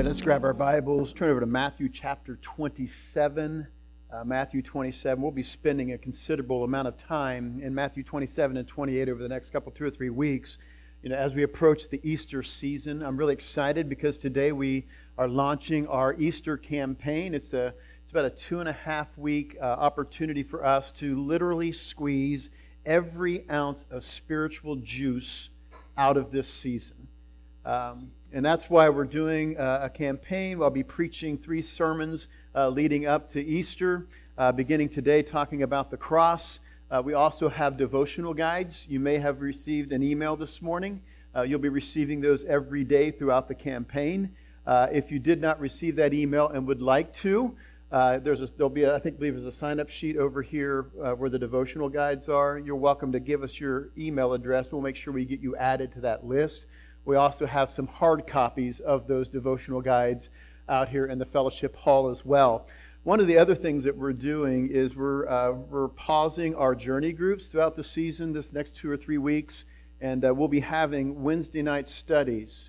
let's grab our Bibles, turn over to Matthew chapter 27. Matthew 27, we'll be spending a considerable amount of time in Matthew 27 and 28 over the next couple, 2 or 3 weeks. As we approach the Easter season, I'm really excited because today we are launching our Easter campaign. It's about a 2.5-week opportunity for us to literally squeeze every ounce of spiritual juice out of this season. And that's why we're doing a campaign. I'll be preaching 3 sermons leading up to Easter, beginning today talking about the cross. We also have devotional guides. You may have received an email this morning. You'll be receiving those every day throughout the campaign. If you did not receive that email and would like to, there'll be I believe there's a sign-up sheet over here where the devotional guides are. You're welcome to give us your email address. We'll make sure we get you added to that list. We also have some hard copies of those devotional guides out here in the fellowship hall as well. One of the other things that we're doing is we're pausing our journey groups throughout the season this next 2 or 3 weeks, and we'll be having Wednesday night studies.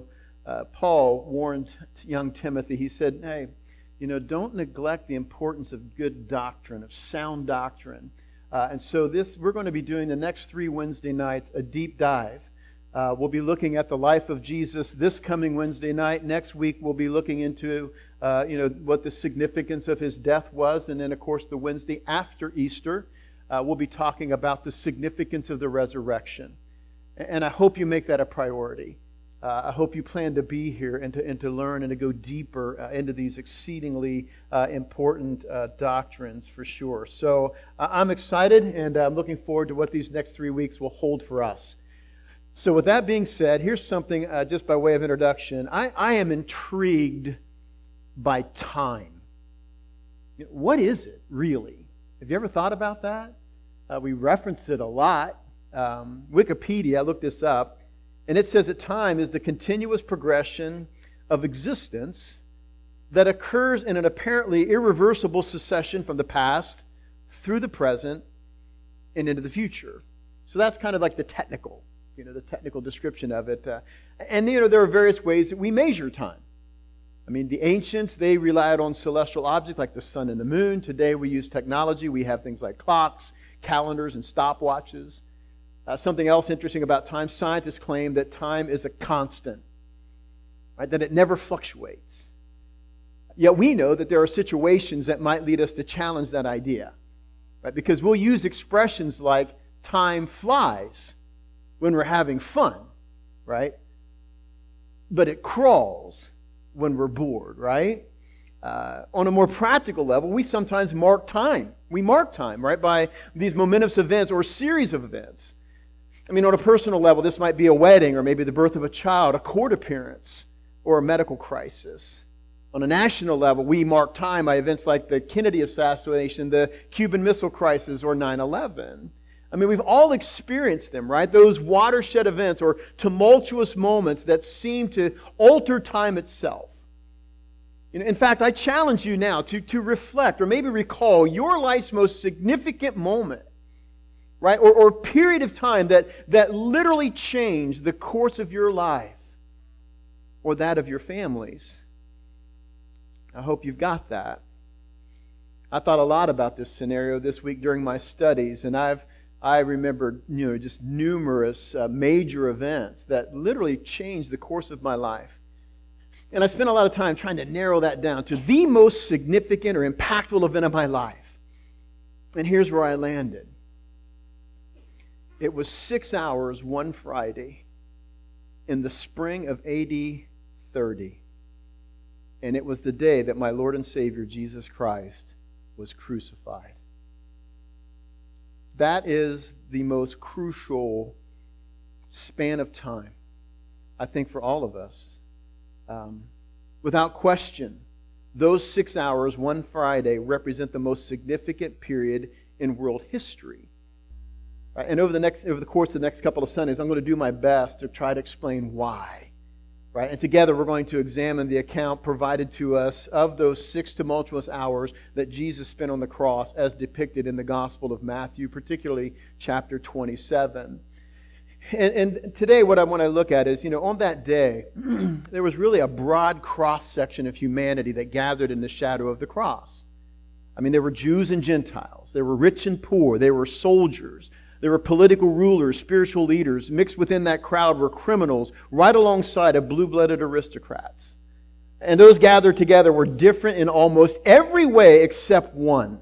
Paul warned young Timothy. He said, hey, don't neglect the importance of good doctrine, of sound doctrine. And so we're going to be doing the next 3 Wednesday nights a deep dive. We'll be looking at the life of Jesus this coming Wednesday night. Next week, we'll be looking into, what the significance of his death was. And then, of course, the Wednesday after Easter, we'll be talking about the significance of the resurrection. And I hope you make that a priority. I hope you plan to be here and to learn and to go deeper into these exceedingly important doctrines for sure. So I'm excited, and I'm looking forward to what these next 3 weeks will hold for us. So with that being said, here's something just by way of introduction. I am intrigued by time. What is it, really? Have you ever thought about that? We reference it a lot. Wikipedia, I looked this up, and it says that time is the continuous progression of existence that occurs in an apparently irreversible succession from the past through the present and into the future. So that's kind of like the technical description of it. And there are various ways that we measure time. I mean, the ancients, they relied on celestial objects like the sun and the moon. Today we use technology. We have things like clocks, calendars, and stopwatches. Something else interesting about time, scientists claim that time is a constant, right? That it never fluctuates. Yet we know that there are situations that might lead us to challenge that idea, right? Because we'll use expressions like time flies when we're having fun, right? But it crawls when we're bored, right? On a more practical level, we sometimes mark time. We mark time, right, by these momentous events or series of events. I mean, on a personal level, this might be a wedding or maybe the birth of a child, a court appearance, or a medical crisis. On a national level, we mark time by events like the Kennedy assassination, the Cuban Missile Crisis, or 9/11. I mean, we've all experienced them, right? Those watershed events or tumultuous moments that seem to alter time itself. In fact, I challenge you now to reflect or maybe recall your life's most significant moment, right? Or period of time that literally changed the course of your life or that of your families. I hope you've got that. I thought a lot about this scenario this week during my studies, and I remember, just numerous major events that literally changed the course of my life. And I spent a lot of time trying to narrow that down to the most significant or impactful event of my life. And here's where I landed. It was 6 hours one Friday in the spring of AD 30. And it was the day that my Lord and Savior, Jesus Christ, was crucified. That is the most crucial span of time, I think, for all of us. Without question, those 6 hours, one Friday, represent the most significant period in world history. Right? And over the course of the next couple of Sundays, I'm going to do my best to try to explain why. Right? And together we're going to examine the account provided to us of those 6 tumultuous hours that Jesus spent on the cross as depicted in the Gospel of Matthew, particularly chapter 27. And today what I want to look at is, on that day, there was really a broad cross-section of humanity that gathered in the shadow of the cross. I mean, there were Jews and Gentiles. There were rich and poor. There were soldiers. There were political rulers, spiritual leaders. Mixed within that crowd were criminals, right alongside of blue-blooded aristocrats. And those gathered together were different in almost every way except one.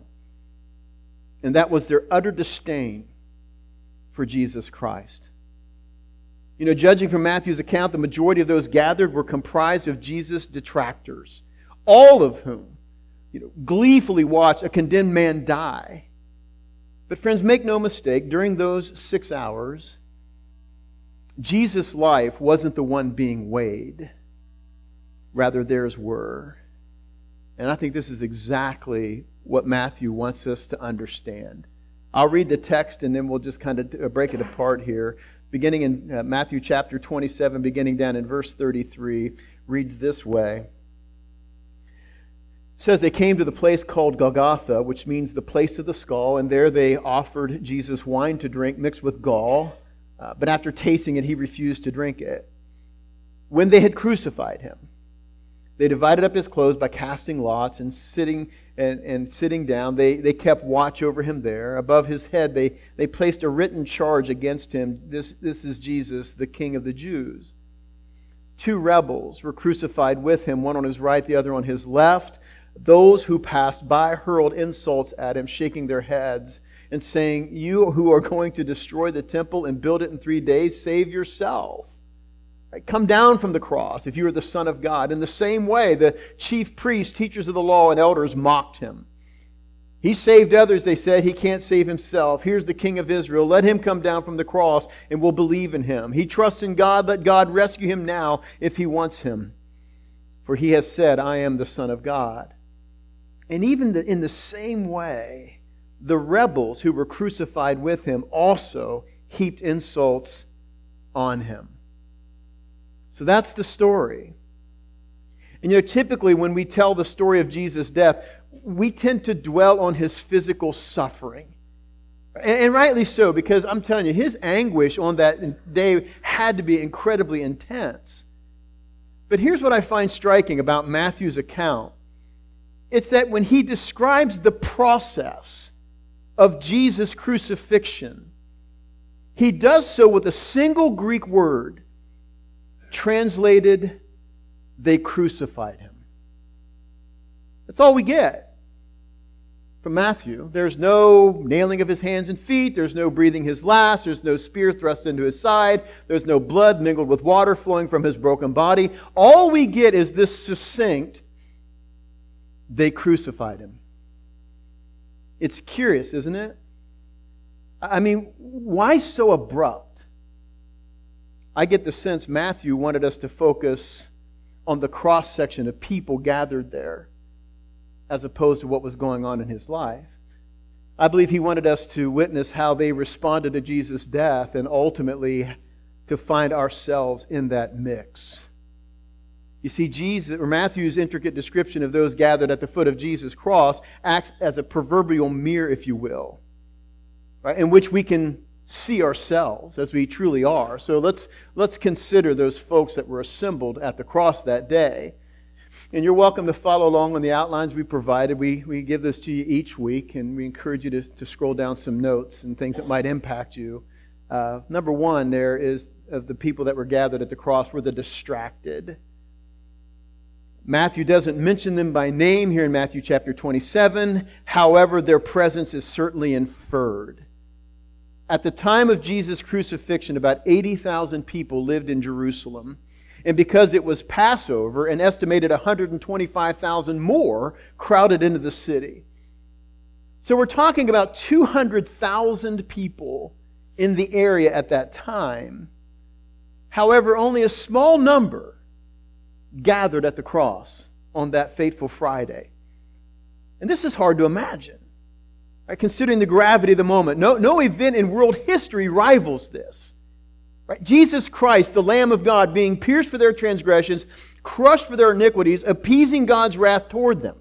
And that was their utter disdain for Jesus Christ. Judging from Matthew's account, the majority of those gathered were comprised of Jesus' detractors, all of whom, gleefully watched a condemned man die. But friends, make no mistake, during those 6 hours, Jesus' life wasn't the one being weighed. Rather, theirs were. And I think this is exactly what Matthew wants us to understand. I'll read the text and then we'll just kind of break it apart here. Beginning in Matthew chapter 27, beginning down in verse 33, reads this way. It says, they came to the place called Golgotha, which means the place of the skull, and there they offered Jesus wine to drink mixed with gall, but after tasting it, he refused to drink it. When they had crucified him, they divided up his clothes by casting lots and sitting down. They kept watch over him there. Above his head, they placed a written charge against him. This is Jesus, the King of the Jews. 2 rebels were crucified with him, one on his right, the other on his left. Those who passed by hurled insults at him, shaking their heads and saying, "You who are going to destroy the temple and build it in 3 days, save yourself. Come down from the cross if you are the Son of God." In the same way, the chief priests, teachers of the law, and elders mocked him. He saved others, they said. He can't save himself. Here's the King of Israel. Let him come down from the cross and we'll believe in him. He trusts in God. Let God rescue him now if he wants him. For he has said, "I am the Son of God." And even in the same way, the rebels who were crucified with him also heaped insults on him. So that's the story. And typically when we tell the story of Jesus' death, we tend to dwell on his physical suffering. And rightly so, because I'm telling you, his anguish on that day had to be incredibly intense. But here's what I find striking about Matthew's account. It's that when he describes the process of Jesus' crucifixion, he does so with a single Greek word, translated, "they crucified him." That's all we get from Matthew. There's no nailing of his hands and feet. There's no breathing his last. There's no spear thrust into his side. There's no blood mingled with water flowing from his broken body. All we get is this succinct, "they crucified him." It's curious, isn't it? I mean, why so abrupt? I get the sense Matthew wanted us to focus on the cross-section of people gathered there as opposed to what was going on in his life. I believe he wanted us to witness how they responded to Jesus' death and ultimately to find ourselves in that mix. You see, Matthew's intricate description of those gathered at the foot of Jesus' cross acts as a proverbial mirror, if you will, right, in which we can see ourselves as we truly are. So let's consider those folks that were assembled at the cross that day. And you're welcome to follow along on the outlines we provided. We give this to you each week, and we encourage you to scroll down some notes and things that might impact you. Number one there is of the people that were gathered at the cross were the distracted. Matthew doesn't mention them by name here in Matthew chapter 27. However, their presence is certainly inferred. At the time of Jesus' crucifixion, about 80,000 people lived in Jerusalem. And because it was Passover, an estimated 125,000 more crowded into the city. So we're talking about 200,000 people in the area at that time. However, only a small number gathered at the cross on that fateful Friday. And this is hard to imagine, right? Considering the gravity of the moment. No event in world history rivals this. Right? Jesus Christ, the Lamb of God, being pierced for their transgressions, crushed for their iniquities, appeasing God's wrath toward them.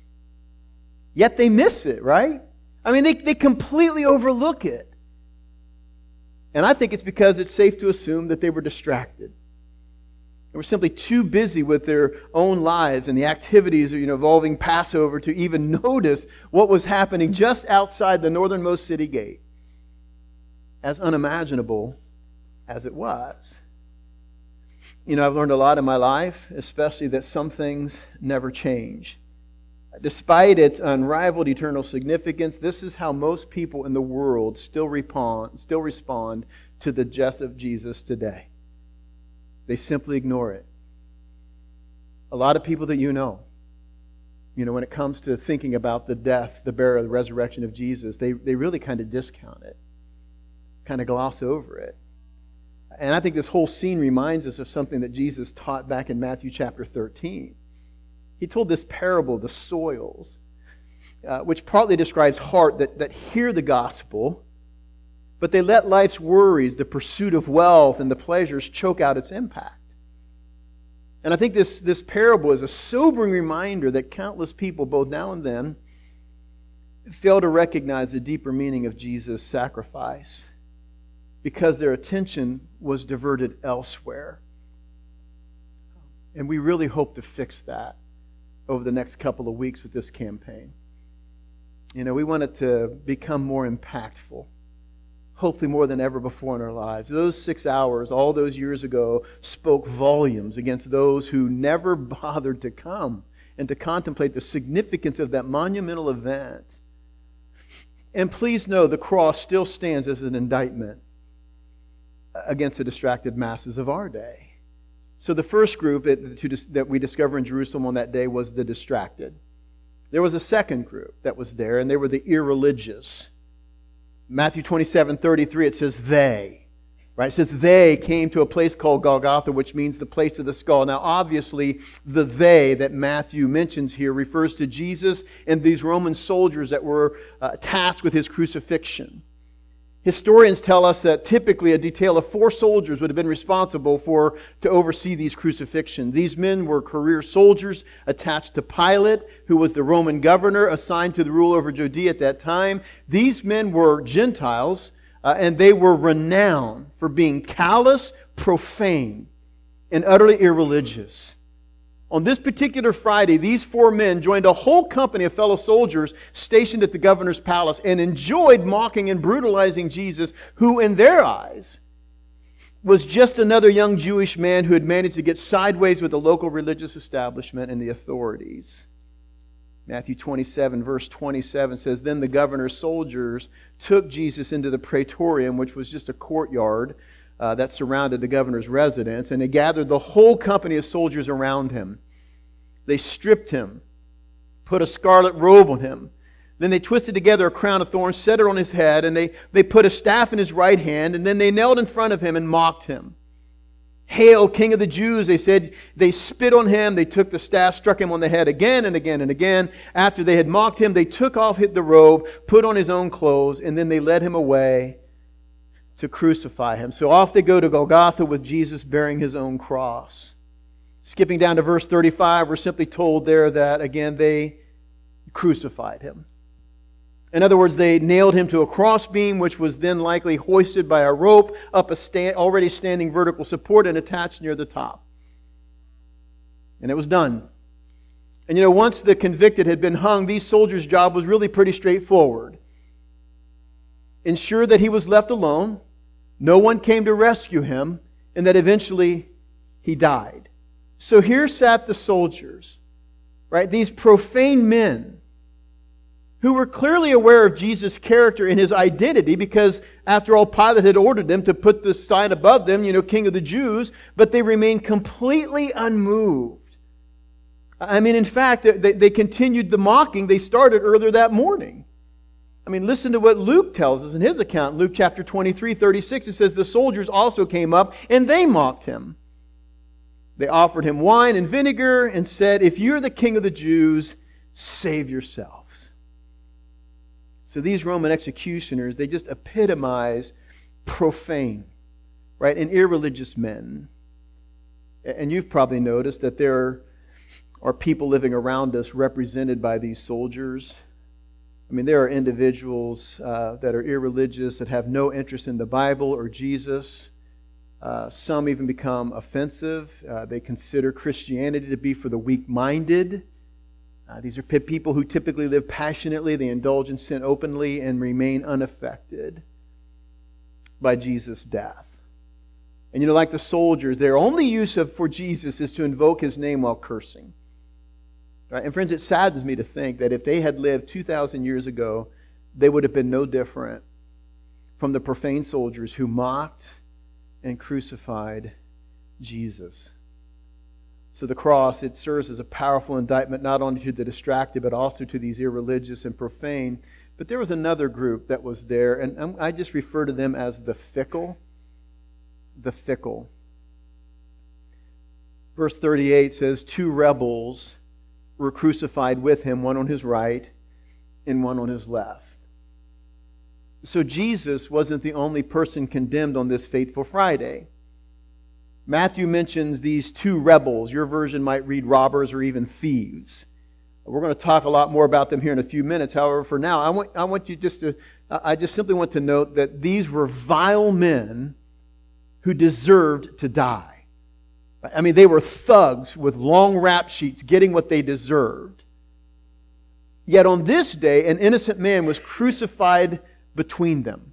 Yet they miss it, right? I mean, they completely overlook it. And I think it's because it's safe to assume that they were distracted. They were simply too busy with their own lives and the activities involving Passover to even notice what was happening just outside the northernmost city gate, as unimaginable as it was. I've learned a lot in my life, especially that some things never change. Despite its unrivaled eternal significance, this is how most people in the world still respond to the death of Jesus today. They simply ignore it. A lot of people that when it comes to thinking about the death, the burial, the resurrection of Jesus, they really kind of discount it, kind of gloss over it. And I think this whole scene reminds us of something that Jesus taught back in Matthew chapter 13. He told this parable, the soils, which partly describes heart that hear the gospel, but they let life's worries, the pursuit of wealth, and the pleasures choke out its impact. And I think this parable is a sobering reminder that countless people, both now and then, fail to recognize the deeper meaning of Jesus' sacrifice because their attention was diverted elsewhere. And we really hope to fix that over the next couple of weeks with this campaign. We want it to become more impactful, hopefully more than ever before in our lives. Those 6 hours, all those years ago, spoke volumes against those who never bothered to come and to contemplate the significance of that monumental event. And please know, the cross still stands as an indictment against the distracted masses of our day. So the first group that we discover in Jerusalem on that day was the distracted. There was a second group that was there, and they were the irreligious. Matthew 27:33, it says they. Right? It says they came to a place called Golgotha, which means the place of the skull. Now, obviously, the they that Matthew mentions here refers to Jesus and these Roman soldiers that were tasked with his crucifixion. Historians tell us that typically a detail of 4 soldiers would have been responsible to oversee these crucifixions. These men were career soldiers attached to Pilate, who was the Roman governor assigned to the rule over Judea at that time. These men were Gentiles, and they were renowned for being callous, profane, and utterly irreligious. On this particular Friday, these 4 men joined a whole company of fellow soldiers stationed at the governor's palace and enjoyed mocking and brutalizing Jesus, who in their eyes was just another young Jewish man who had managed to get sideways with the local religious establishment and the authorities. Matthew 27, verse 27 says, "Then the governor's soldiers took Jesus into the praetorium," which was just a courtyard that surrounded the governor's residence, and they gathered the whole company of soldiers around him. They stripped him, put a scarlet robe on him. Then they twisted together a crown of thorns, set it on his head, and they put a staff in his right hand, and then they knelt in front of him and mocked him. "Hail, King of the Jews," they said. They spit on him, they took the staff, struck him on the head again and again and again. After they had mocked him, they took off the robe, put on his own clothes, and then they led him away to crucify him. So off they go to Golgotha with Jesus bearing his own cross. Skipping down to verse 35, we're simply told there that, again, they crucified him. In other words, they nailed him to a crossbeam, which was then likely hoisted by a rope up a already standing vertical support and attached near the top. And it was done. And once the convicted had been hung, these soldiers' job was really pretty straightforward. Ensure that he was left alone, no one came to rescue him, and that eventually he died. So here sat the soldiers, right? These profane men who were clearly aware of Jesus' character and his identity because, after all, Pilate had ordered them to put the sign above them, King of the Jews, but they remained completely unmoved. In fact, they continued the mocking they started earlier that morning. Listen to what Luke tells us in his account. Luke chapter 23, 36, it says, "The soldiers also came up, and they mocked him. They offered him wine and vinegar and said, 'If you're the King of the Jews, save yourselves.'" So these Roman executioners, they just epitomize profane, right, and irreligious men. And you've probably noticed that there are people living around us represented by these soldiers. I mean, there are individuals that are irreligious, that have no interest in the Bible or Jesus. Some even become offensive. They consider Christianity to be for the weak-minded. These are people who typically live passionately, they indulge in sin openly, and remain unaffected by Jesus' death. And like the soldiers, their only use for Jesus is to invoke His name while cursing. Right? And friends, it saddens me to think that if they had lived 2,000 years ago, they would have been no different from the profane soldiers who mocked and crucified Jesus. So the cross, it serves as a powerful indictment not only to the distracted, but also to these irreligious and profane. But there was another group that was there, and I just refer to them as the fickle. The fickle. Verse 38 says, 2 rebels were crucified with Him, one on His right and one on His left. So Jesus wasn't the only person condemned on this fateful Friday. Matthew mentions these 2 rebels. Your version might read robbers or even thieves. We're going to talk a lot more about them here in a few minutes. However, for now, I want you I just simply want to note that these were vile men who deserved to die. I mean, they were thugs with long rap sheets getting what they deserved. Yet on this day, an innocent man was crucified between them.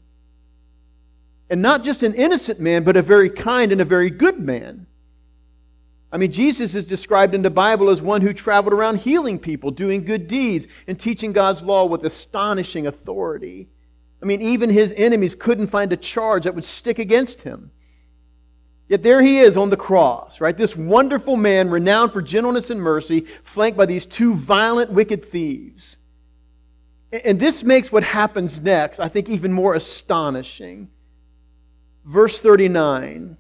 And not just an innocent man, but a very kind and a very good man. I mean, Jesus is described in the Bible as one who traveled around healing people, doing good deeds, and teaching God's law with astonishing authority. I mean, even His enemies couldn't find a charge that would stick against Him. Yet there He is on the cross, right? This wonderful man, renowned for gentleness and mercy, flanked by these 2 violent, wicked thieves. And this makes what happens next, I think, even more astonishing. Verse 39,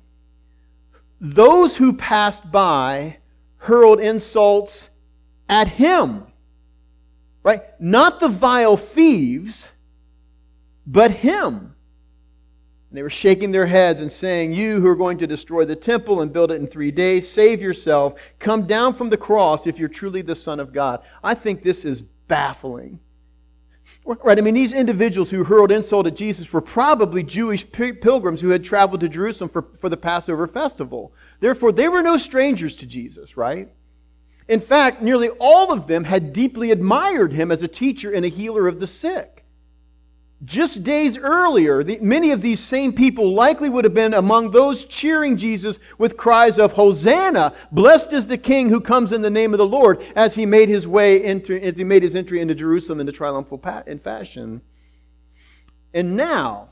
those who passed by hurled insults at Him, right? Not the vile thieves, but Him. And they were shaking their heads and saying, you who are going to destroy the temple and build it in 3 days, save yourself. Come down from the cross if you're truly the Son of God. I think this is baffling. Right? I mean, these individuals who hurled insult at Jesus were probably Jewish pilgrims who had traveled to Jerusalem for the Passover festival. Therefore, they were no strangers to Jesus, right? In fact, nearly all of them had deeply admired Him as a teacher and a healer of the sick. Just days earlier, many of these same people likely would have been among those cheering Jesus with cries of Hosanna, blessed is the King who comes in the name of the Lord, as He made His entry into Jerusalem in a triumphal fashion. And now,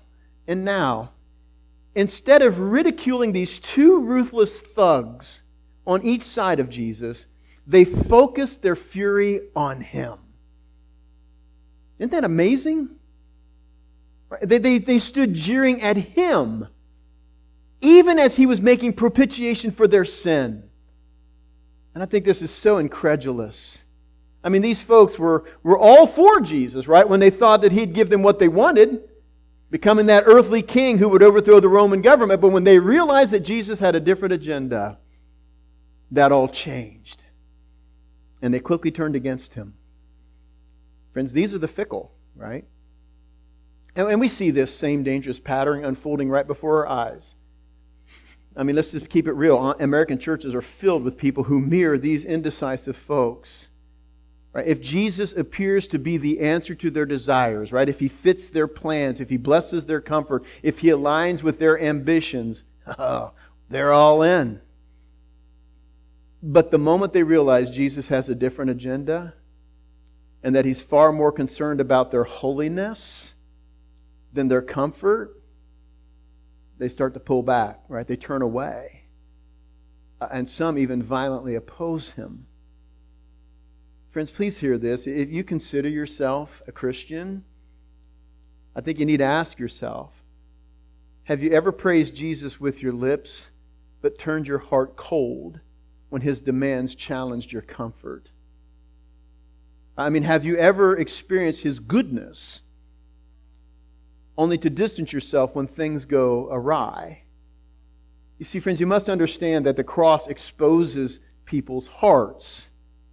instead of ridiculing these 2 ruthless thugs on each side of Jesus, they focused their fury on Him. Isn't that amazing? They stood jeering at Him, even as He was making propitiation for their sin. And I think this is so incredulous. I mean, these folks were all for Jesus, right? When they thought that He'd give them what they wanted, becoming that earthly king who would overthrow the Roman government. But when they realized that Jesus had a different agenda, that all changed. And they quickly turned against Him. Friends, these are the fickle, right? And we see this same dangerous pattern unfolding right before our eyes. I mean, let's just keep it real. American churches are filled with people who mirror these indecisive folks. Right? If Jesus appears to be the answer to their desires, right? If He fits their plans, if He blesses their comfort, if He aligns with their ambitions, they're all in. But the moment they realize Jesus has a different agenda and that He's far more concerned about their holiness than their comfort, they start to pull back, right? They turn away. And some even violently oppose Him. Friends, please hear this. If you consider yourself a Christian, I think you need to ask yourself, have you ever praised Jesus with your lips, but turned your heart cold when His demands challenged your comfort? I mean, have you ever experienced His goodness only to distance yourself when things go awry? You see, friends, you must understand that the cross exposes people's hearts.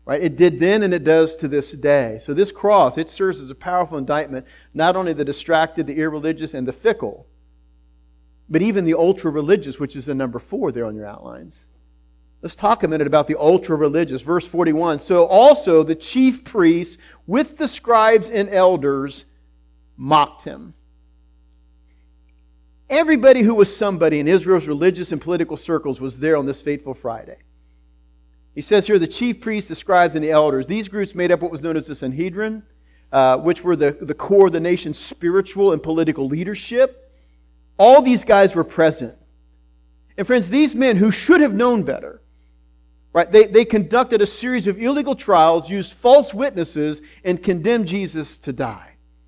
Right? It did then and it does to this day. So this cross, it serves as a powerful indictment, not only the distracted, the irreligious, and the fickle, but even the ultra-religious, which is the number 4 there on your outlines. Let's talk a minute about the ultra-religious. Verse 41, so also the chief priests with the scribes and elders mocked him. Everybody who was somebody in Israel's religious and political circles was there on this fateful Friday. He says here, the chief priests, the scribes, and the elders. These groups made up what was known as the Sanhedrin, which were the core of the nation's spiritual and political leadership. All these guys were present. And friends, these men who should have known better, right? They conducted a series of illegal trials, used false witnesses, and condemned Jesus to die.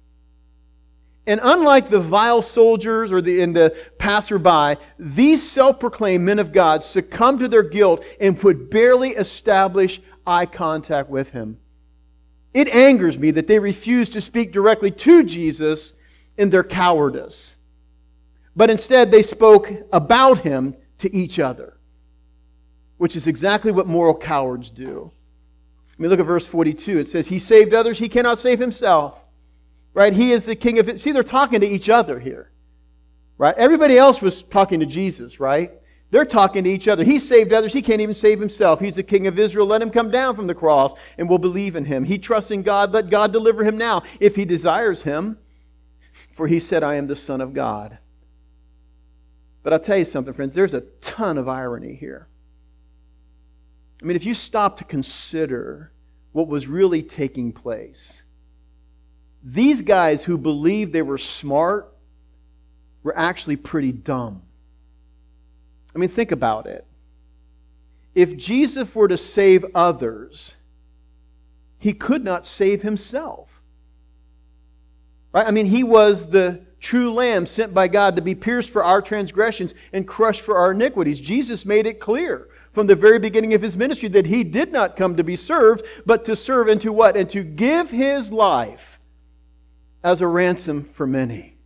And unlike the vile soldiers or the passerby, these self-proclaimed men of God succumbed to their guilt and would barely establish eye contact with him. It angers me that they refused to speak directly to Jesus in their cowardice. But instead they spoke about him to each other, which is exactly what moral cowards do. I mean, look at verse 42. It says, he saved others, he cannot save himself. Right? He is the king of it. See, they're talking to each other here. Right? Everybody else was talking to Jesus, right? They're talking to each other. He saved others. He can't even save himself. He's the king of Israel. Let him come down from the cross and we'll believe in him. He trusts in God. Let God deliver him now if he desires him. For he said, I am the Son of God. But I'll tell you something, friends. There's a ton of irony here. I mean, if you stop to consider what was really taking place, these guys who believed they were smart were actually pretty dumb. I mean, think about it. If Jesus were to save others, he could not save himself. Right? I mean, he was the true lamb sent by God to be pierced for our transgressions and crushed for our iniquities. Jesus made it clear from the very beginning of his ministry that he did not come to be served, but to serve and to what? And to give his life as a ransom for many.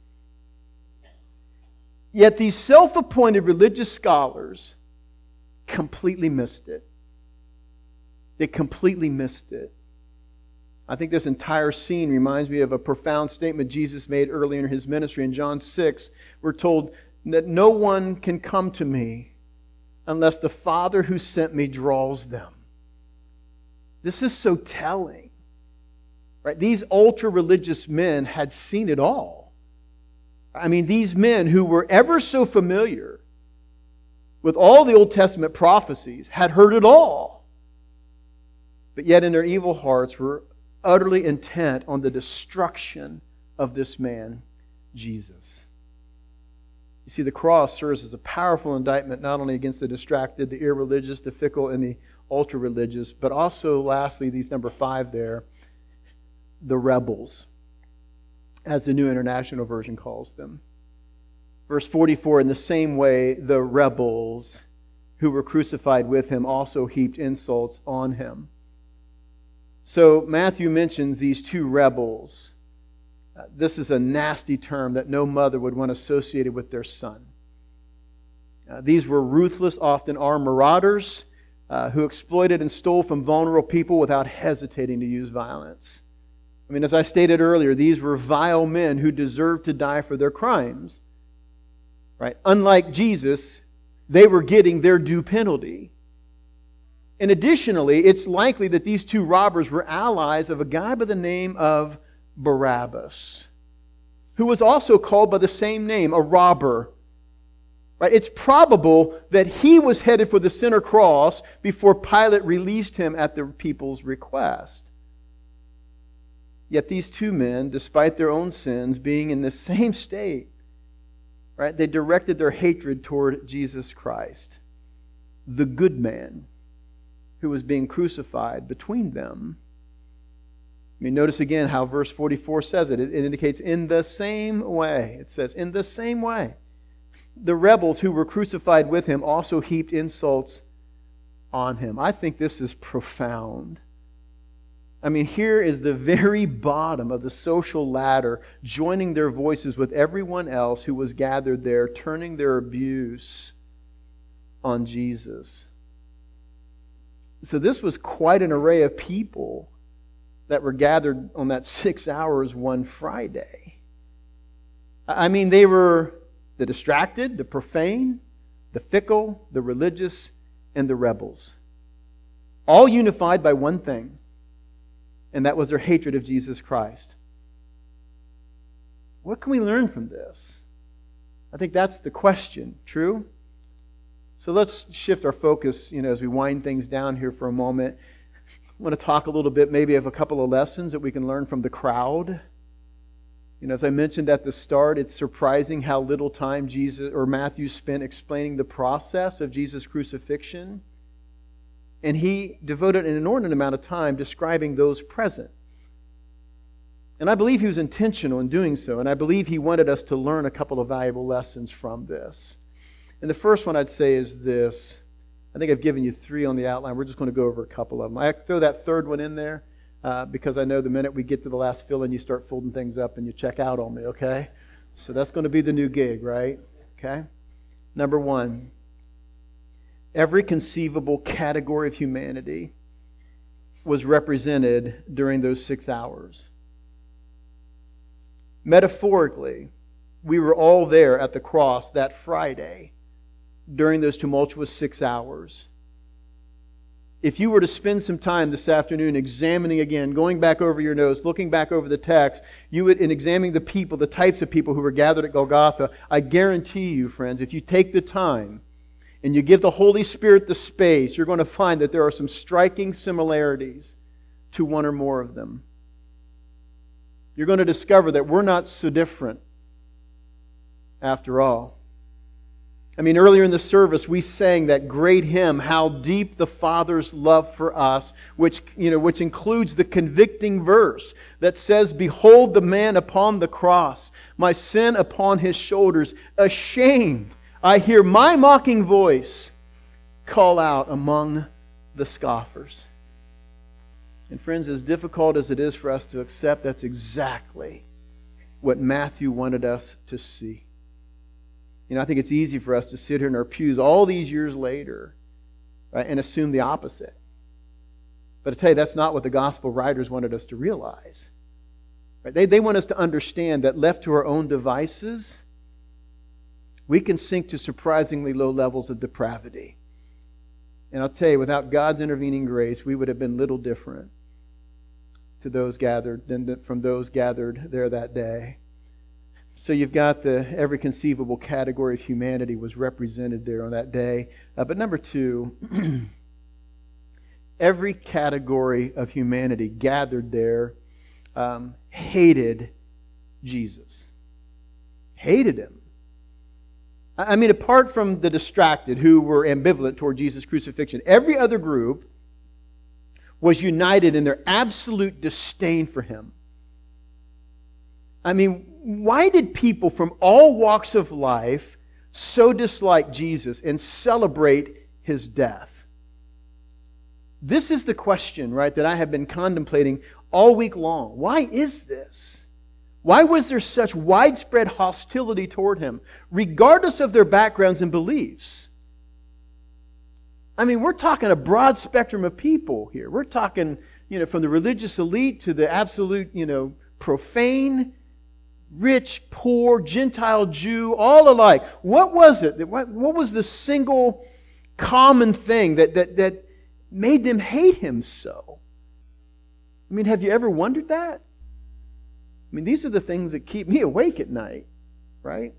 Yet these self-appointed religious scholars completely missed it. They completely missed it. I think this entire scene reminds me of a profound statement Jesus made earlier in his ministry. In John 6, we're told that no one can come to me unless the Father who sent me draws them. This is so telling. Right? These ultra-religious men had seen it all. I mean, these men who were ever so familiar with all the Old Testament prophecies had heard it all. But yet in their evil hearts were utterly intent on the destruction of this man, Jesus. You see, the cross serves as a powerful indictment not only against the distracted, the irreligious, the fickle, and the ultra-religious, but also, lastly, these number 5 there, the rebels, as the New International Version calls them. Verse 44, in the same way, the rebels who were crucified with him also heaped insults on him. So Matthew mentions these 2 rebels. This is a nasty term that no mother would want associated with their son. These were ruthless, often armed marauders who exploited and stole from vulnerable people without hesitating to use violence. I mean, as I stated earlier, these were vile men who deserved to die for their crimes. Right? Unlike Jesus, they were getting their due penalty. And additionally, it's likely that these 2 robbers were allies of a guy by the name of Barabbas, who was also called by the same name, a robber. Right? It's probable that he was headed for the center cross before Pilate released him at the people's request. Yet these 2 men, despite their own sins, being in the same state, right, they directed their hatred toward Jesus Christ, the good man who was being crucified between them. I mean, notice again how verse 44 says it. It indicates in the same way. It says, in the same way. The rebels who were crucified with him also heaped insults on him. I think this is profound. I mean, here is the very bottom of the social ladder, joining their voices with everyone else who was gathered there, turning their abuse on Jesus. So this was quite an array of people that were gathered on that 6 hours one Friday. I mean, they were the distracted, the profane, the fickle, the religious, and the rebels. All unified by one thing, and that was their hatred of Jesus Christ. What can we learn from this? I think that's the question. True? So let's shift our focus, as we wind things down here for a moment. I want to talk a little bit maybe of a couple of lessons that we can learn from the crowd. As I mentioned at the start, it's surprising how little time Matthew spent explaining the process of Jesus' crucifixion. And he devoted an inordinate amount of time describing those present. And I believe he was intentional in doing so, and I believe he wanted us to learn a couple of valuable lessons from this. And the first one I'd say is this. I think I've given you 3 on the outline. We're just going to go over a couple of them. I throw that third one in there because I know the minute we get to the last fill-in, you start folding things up and you check out on me, okay? So that's going to be the new gig, right? Okay? Number 1, every conceivable category of humanity was represented during those 6 hours. Metaphorically, we were all there at the cross that Friday during those tumultuous 6 hours. If you were to spend some time this afternoon examining again, going back over your notes, looking back over the text, in examining the people, the types of people who were gathered at Golgotha, I guarantee you, friends, if you take the time and you give the Holy Spirit the space, you're going to find that there are some striking similarities to one or more of them. You're going to discover that we're not so different after all. I mean, earlier in the service, we sang that great hymn, How Deep the Father's Love for Us, which includes the convicting verse that says, Behold the man upon the cross, my sin upon his shoulders, ashamed, I hear my mocking voice call out among the scoffers. And friends, as difficult as it is for us to accept, that's exactly what Matthew wanted us to see. I think it's easy for us to sit here in our pews all these years later, right, and assume the opposite. But I tell you, that's not what the gospel writers wanted us to realize. Right? They want us to understand that left to our own devices, we can sink to surprisingly low levels of depravity. And I'll tell you, without God's intervening grace, we would have been little different to those gathered from those gathered there that day. So you've got every conceivable category of humanity was represented there on that day. But number 2, every category of humanity gathered there hated Jesus. Hated him. I mean, apart from the distracted who were ambivalent toward Jesus' crucifixion, every other group was united in their absolute disdain for him. I mean, why did people from all walks of life so dislike Jesus and celebrate his death? This is the question, right, that I have been contemplating all week long. Why is this? Why was there such widespread hostility toward him, regardless of their backgrounds and beliefs? I mean, we're talking a broad spectrum of people here. We're talking, from the religious elite to the absolute, profane, rich, poor, Gentile, Jew, all alike. What was it? What was the single common thing that made them hate him so? I mean, have you ever wondered that? I mean, these are the things that keep me awake at night, right?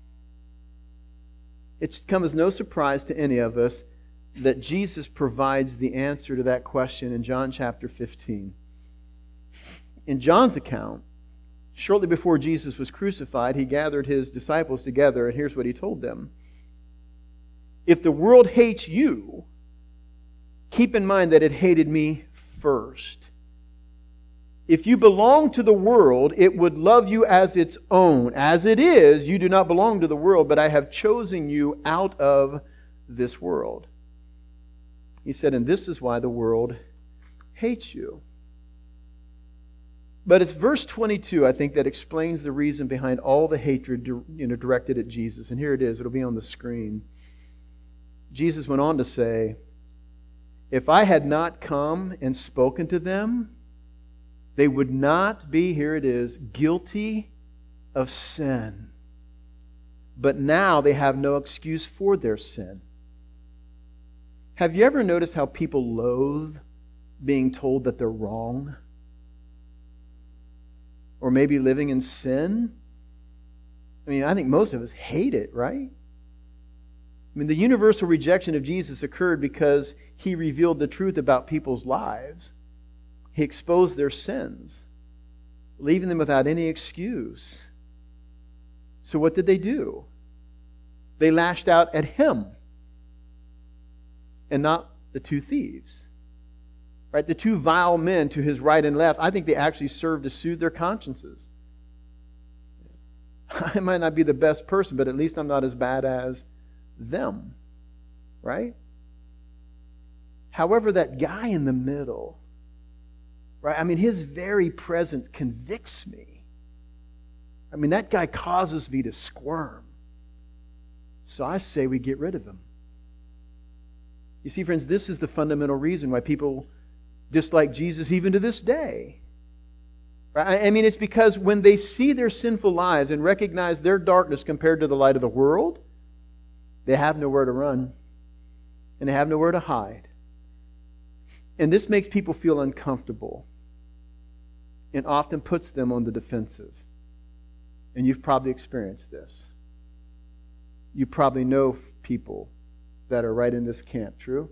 It's come as no surprise to any of us that Jesus provides the answer to that question in John chapter 15. In John's account, shortly before Jesus was crucified, he gathered his disciples together, and here's what he told them. If the world hates you, keep in mind that it hated me first. If you belong to the world, it would love you as its own. As it is, you do not belong to the world, but I have chosen you out of this world. He said, and this is why the world hates you. But it's verse 22, I think, that explains the reason behind all the hatred directed at Jesus. And here it is. It'll be on the screen. Jesus went on to say, if I had not come and spoken to them, they would not be, here it is, guilty of sin. But now they have no excuse for their sin. Have you ever noticed how people loathe being told that they're wrong? Or maybe living in sin? I mean, I think most of us hate it, right? I mean, the universal rejection of Jesus occurred because he revealed the truth about people's lives. He exposed their sins, leaving them without any excuse. So what did they do? They lashed out at him and not the two thieves. Right? The two vile men to his right and left, I think they actually served to soothe their consciences. I might not be the best person, but at least I'm not as bad as them. Right? However, that guy in the middle, right? I mean, his very presence convicts me. I mean, that guy causes me to squirm. So I say we get rid of him. You see, friends, this is the fundamental reason why people dislike Jesus even to this day. Right? I mean, it's because when they see their sinful lives and recognize their darkness compared to the light of the world, they have nowhere to run and they have nowhere to hide. And this makes people feel uncomfortable and often puts them on the defensive. And you've probably experienced this. You probably know people that are right in this camp, true?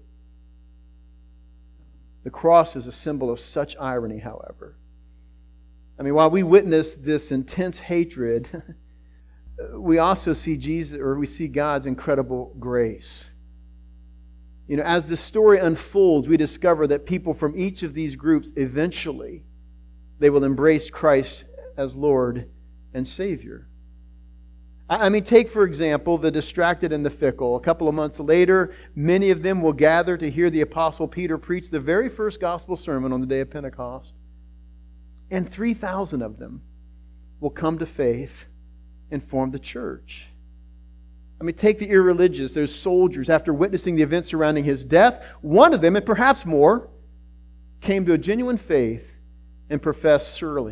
The cross is a symbol of such irony, however. I mean, while we witness this intense hatred, we also see Jesus, or we see God's incredible grace. You know, as the story unfolds, we discover that people from each of these groups eventually they will embrace Christ as Lord and Savior. I mean, take, for example, the distracted and the fickle. A couple of months later, many of them will gather to hear the Apostle Peter preach the very first gospel sermon on the day of Pentecost. And 3,000 of them will come to faith and form the church. I mean, take the irreligious, those soldiers, after witnessing the events surrounding his death, one of them, and perhaps more, came to a genuine faith and professed,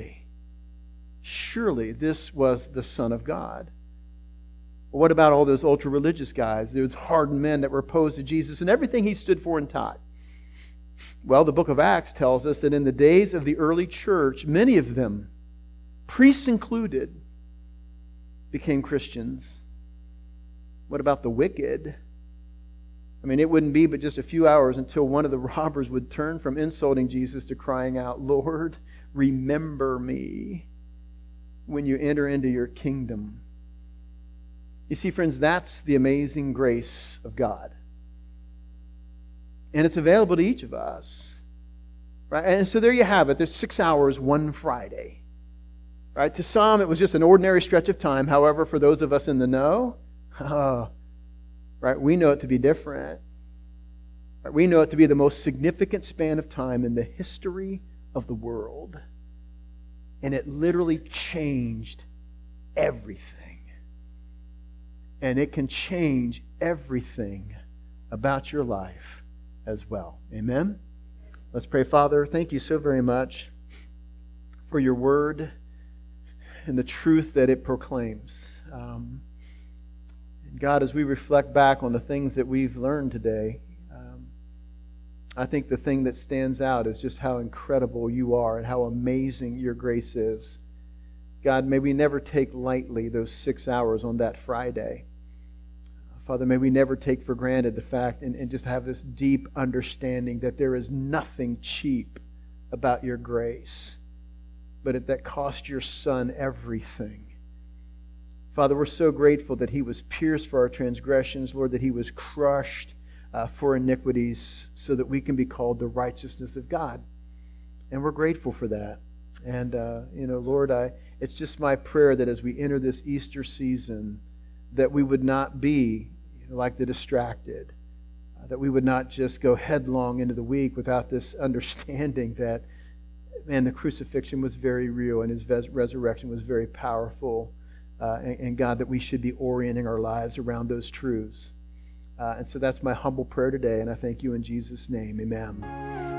surely this was the Son of God. What about all those ultra-religious guys, those hardened men that were opposed to Jesus and everything he stood for and taught? Well, the book of Acts tells us that in the days of the early church, many of them, priests included, became Christians. What about the wicked? I mean, it wouldn't be but just a few hours until one of the robbers would turn from insulting Jesus to crying out, "Lord, remember me when you enter into your kingdom." You see, friends, that's the amazing grace of God. And it's available to each of us. Right? And so there you have it. There's 6 hours one Friday. Right? To some, it was just an ordinary stretch of time. However, for those of us in the know, right, we know it to be different. Right? We know it to be the most significant span of time in the history of the world. And it literally changed everything. And it can change everything about your life as well. Amen? Let's pray. Father, thank you so very much for your word and the truth that it proclaims. And God, as we reflect back on the things that we've learned today, I think the thing that stands out is just how incredible you are and how amazing your grace is. God, may we never take lightly those 6 hours on that Friday. Father, may we never take for granted the fact and just have this deep understanding that there is nothing cheap about your grace, but that cost your Son everything. Father, we're so grateful that he was pierced for our transgressions, Lord, that he was crushed for iniquities so that we can be called the righteousness of God. And we're grateful for that. And, Lord, it's just my prayer that as we enter this Easter season, that we would not be like the distracted, that we would not just go headlong into the week without this understanding that, man, the crucifixion was very real and his resurrection was very powerful. And God, that we should be orienting our lives around those truths. And so that's my humble prayer today, and I thank you in Jesus' name. Amen.